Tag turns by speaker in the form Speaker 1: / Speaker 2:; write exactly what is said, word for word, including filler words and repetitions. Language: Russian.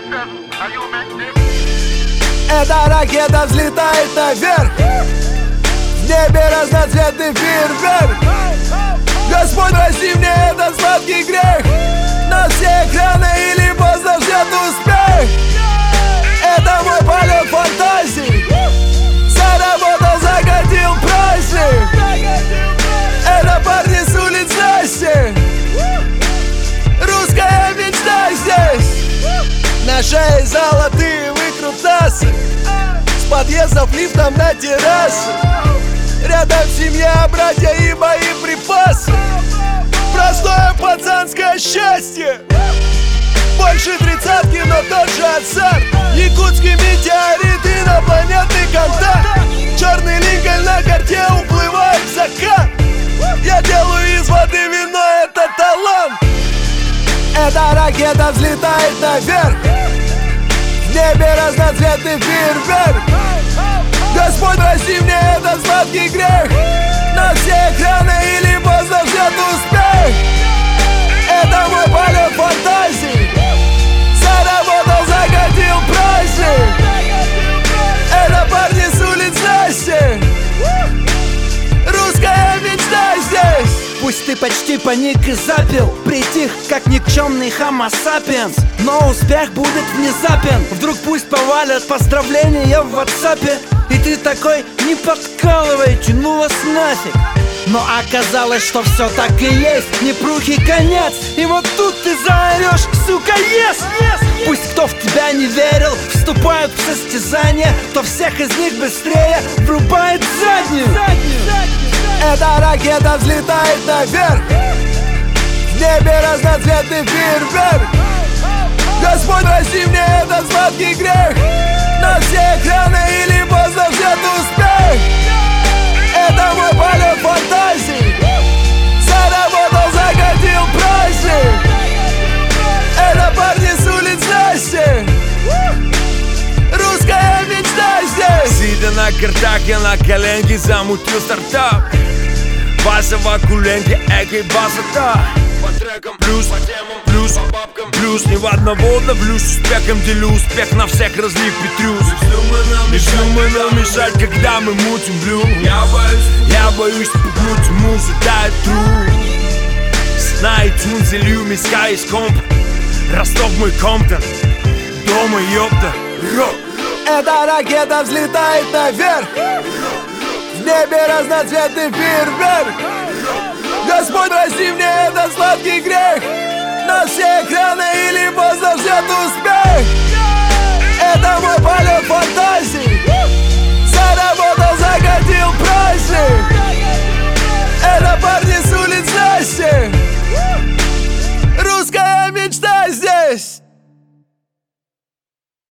Speaker 1: Эта ракета взлетает наверх, в небе разноцветный фейерверк. Господь, прости мне этот сладкий грех, на все экраны или поздно ждет успех. Это мой полет фантазий, заработал, закатил праздник. Это парни с улиц Насти, русская мечта здесь. На шее золотые выкрутасы, с подъездов лифтом на террасе. Рядом семья, братья и боеприпасы. Простое пацанское счастье, больше тридцатки, но тот же азарт. Якутский метеорит, инопланетный контакт. Черный Линкольн на карте, уплывает в закат. Я делаю из воды вино, это талант. Эта ракета взлетает наверх, в небе разноцветный фейерверк. Господь, прости мне этот сладкий грех, на все экраны или поздно ждет успех. Это мой полет фантазий, заработал, закатил праздник. Это парни с улиц Насти, русская мечта здесь.
Speaker 2: Пусть ты почти паник и запил, притих, как никчемный хомо сапиенс, но успех будет внезапен. Вдруг пусть повалят поздравления в ватсапе, и ты такой: не подкалывайте, ну вас нафиг. Но оказалось, что все так и есть, непрухий конец. И вот тут ты заорешь: сука, yes, yes. Пусть кто в тебя не верил, вступают в состязание, то всех из них быстрее врубает заднюю.
Speaker 1: Эта ракета взлетает наверх, в небе разноцветный фейерверк. Господь, прости мне этот сладкий грех, на все экраны или поздно ждет успех. Это мой полет фантазий, заработал, закатил праздник. Это парни с улиц Насти, русская мечта здесь.
Speaker 3: Сидя на картаке, на коленке замутил стартап. Баса в окуленке, эко и басата. По трекам плюс, по темам плюс, по бабкам плюс. Ни в одного давлюсь, успехом делю успех на всех разлив Петрюс. Лишь нам мешать, когда мы мутим блю. Я боюсь, я боюсь пугнуть музу, дай тру. Знай тун, залью миска из комп. Ростов мой Комптон, дома ёпта.
Speaker 1: Эта ракета взлетает наверх, в небе разноцветный фейерверк. Господь, прости мне этот сладкий грех, на все экраны